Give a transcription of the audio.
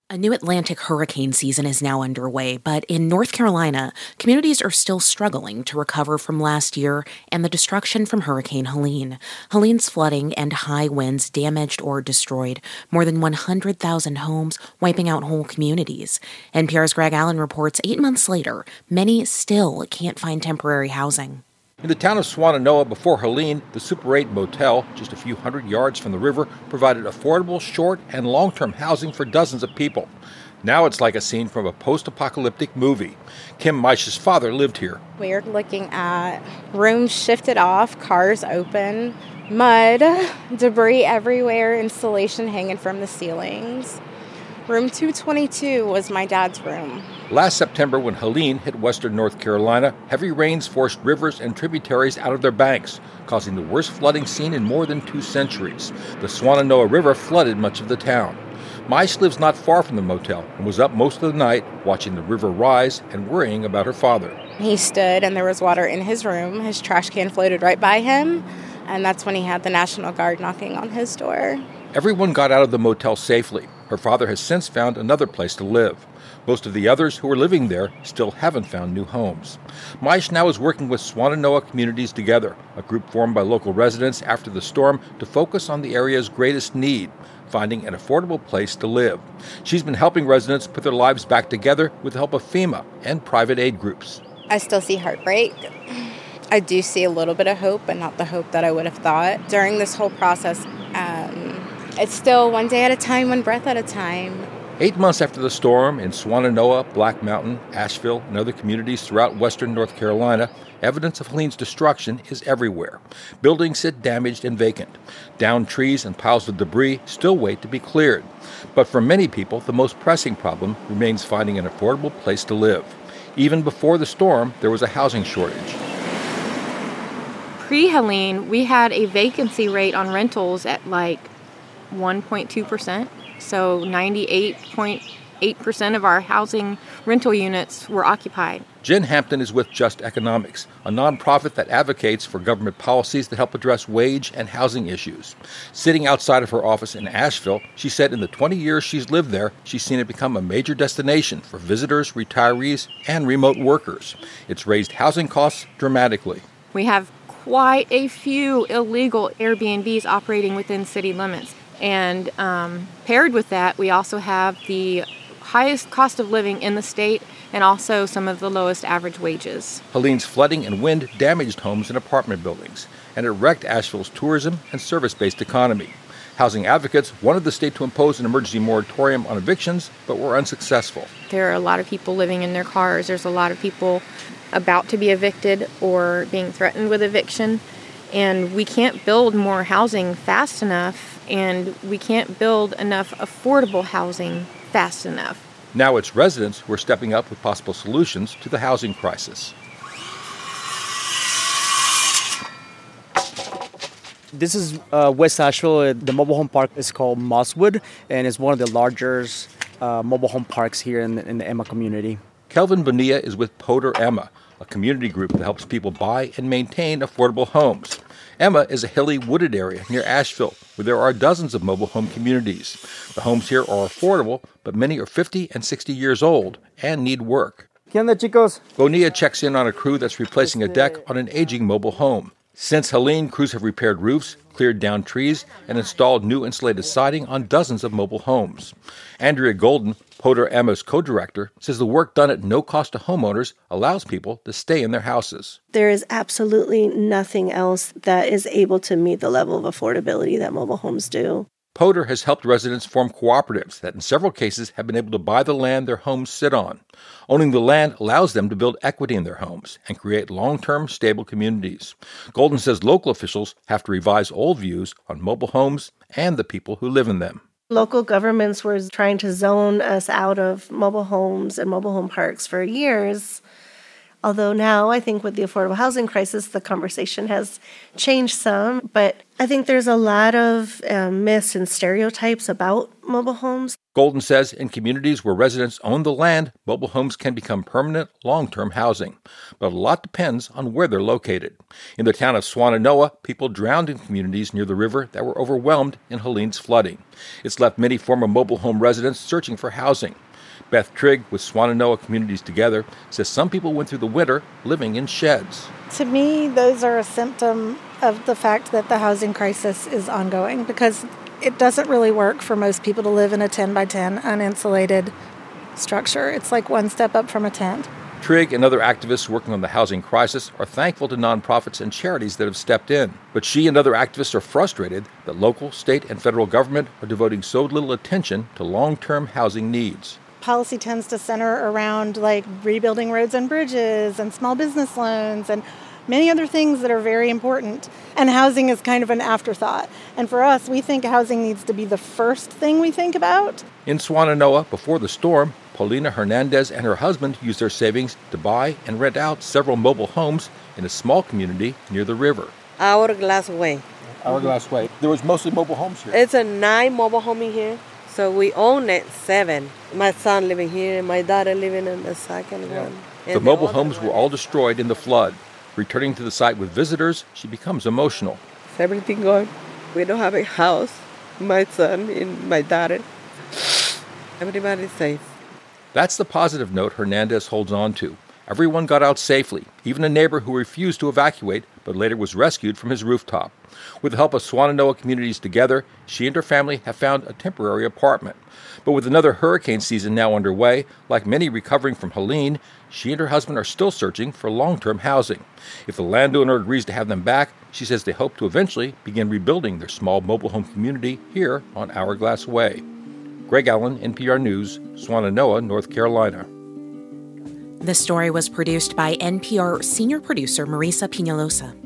A new Atlantic hurricane season is now underway, but in North Carolina, communities are still struggling to recover from last year and the destruction from Hurricane Helene. Helene's flooding and high winds damaged or destroyed more than 100,000 homes, wiping out whole communities. NPR's Greg Allen reports 8 months later, many still can't find temporary housing. In the town of Swannanoa before Helene, the Super 8 motel, just a few hundred yards from the river, provided affordable short and long-term housing for dozens of people. Now it's like a scene from a post-apocalyptic movie. Kim Meish's father lived here. We're looking at rooms shifted off, cars open, mud, debris everywhere, insulation hanging from the ceilings. Room 222 was my dad's room. Last September, when Helene hit western North Carolina, heavy rains forced rivers and tributaries out of their banks, causing the worst flooding seen in more than 2 centuries. The Swannanoa River flooded much of the town. Meish lives not far from the motel and was up most of the night watching the river rise and worrying about her father. He stood and there was water in his room. His trash can floated right by him, and that's when he had the National Guard knocking on his door. Everyone got out of the motel safely. Her father has since found another place to live. Most of the others who are living there still haven't found new homes. Meish now is working with Swannanoa Communities Together, a group formed by local residents after the storm to focus on the area's greatest need, finding an affordable place to live. She's been helping residents put their lives back together with the help of FEMA and private aid groups. I still see heartbreak. I do see a little bit of hope, but not the hope that I would have thought. During this whole process, it's still one day at a time, one breath at a time. 8 months after the storm, in Swannanoa, Black Mountain, Asheville, and other communities throughout western North Carolina, evidence of Helene's destruction is everywhere. Buildings sit damaged and vacant. Downed trees and piles of debris still wait to be cleared. But for many people, the most pressing problem remains finding an affordable place to live. Even before the storm, there was a housing shortage. Pre-Helene, we had a vacancy rate on rentals at like 1.2%. So 98.8% of our housing rental units were occupied. Jen Hampton is with Just Economics, a nonprofit that advocates for government policies that help address wage and housing issues. Sitting outside of her office in Asheville, she said in the 20 years she's lived there, she's seen it become a major destination for visitors, retirees, and remote workers. It's raised housing costs dramatically. We have quite a few illegal Airbnbs operating within city limits. And paired with that, we also have the highest cost of living in the state and also some of the lowest average wages. Helene's flooding and wind damaged homes and apartment buildings, and it wrecked Asheville's tourism and service-based economy. Housing advocates wanted the state to impose an emergency moratorium on evictions, but were unsuccessful. There are a lot of people living in their cars. There's a lot of people about to be evicted or being threatened with eviction. And we can't build more housing fast enough, and we can't build enough affordable housing fast enough. Now it's residents who are stepping up with possible solutions to the housing crisis. This is West Asheville. The mobile home park is called Mosswood, and it's one of the largest mobile home parks here in the Emma community. Kelvin Bonilla is with Poder Emma, a community group that helps people buy and maintain affordable homes. Emma is a hilly, wooded area near Asheville, where there are dozens of mobile home communities. The homes here are affordable, but many are 50 and 60 years old and need work. ¿Qué onda, chicos? Bonilla checks in on a crew that's replacing a deck on an aging mobile home. Since Helene, crews have repaired roofs, cleared down trees, and installed new insulated siding on dozens of mobile homes. Andrea Golden, Poder Emma's co-director, says the work done at no cost to homeowners allows people to stay in their houses. There is absolutely nothing else that is able to meet the level of affordability that mobile homes do. Poder has helped residents form cooperatives that in several cases have been able to buy the land their homes sit on. Owning the land allows them to build equity in their homes and create long-term, stable communities. Golden says local officials have to revise old views on mobile homes and the people who live in them. Local governments were trying to zone us out of mobile homes and mobile home parks for years. Although now I think with the affordable housing crisis, the conversation has changed some. But I think there's a lot of myths and stereotypes about mobile homes. Golden says in communities where residents own the land, mobile homes can become permanent, long-term housing. But a lot depends on where they're located. In the town of Swannanoa, people drowned in communities near the river that were overwhelmed in Helene's flooding. It's left many former mobile home residents searching for housing. Beth Trigg with Swannanoa Communities Together says some people went through the winter living in sheds. To me, those are a symptom of the fact that the housing crisis is ongoing, because it doesn't really work for most people to live in a 10 by 10 uninsulated structure. It's like one step up from a tent. Trigg and other activists working on the housing crisis are thankful to nonprofits and charities that have stepped in. But she and other activists are frustrated that local, state, and federal government are devoting so little attention to long-term housing needs. Policy tends to center around like rebuilding roads and bridges and small business loans and many other things that are very important. And housing is kind of an afterthought. And for us, we think housing needs to be the first thing we think about. In Swannanoa, before the storm, Paulina Hernandez and her husband used their savings to buy and rent out several mobile homes in a small community near the river. Hourglass Way. Hourglass Way. There was mostly mobile homes here. It's a 9 mobile home in here. So we own it 7. My son living here and my daughter living in the second one. The mobile homes were all destroyed in the flood. Returning to the site with visitors, she becomes emotional. Everything gone. We don't have a house. My son and my daughter. Everybody's safe. That's the positive note Hernandez holds on to. Everyone got out safely, even a neighbor who refused to evacuate but later was rescued from his rooftop. With the help of Swannanoa Communities Together, she and her family have found a temporary apartment. But with another hurricane season now underway, like many recovering from Helene, she and her husband are still searching for long-term housing. If the landowner agrees to have them back, she says they hope to eventually begin rebuilding their small mobile home community here on Hourglass Way. Greg Allen, NPR News, Swannanoa, North Carolina. This story was produced by NPR senior producer Marisa Peñalosa.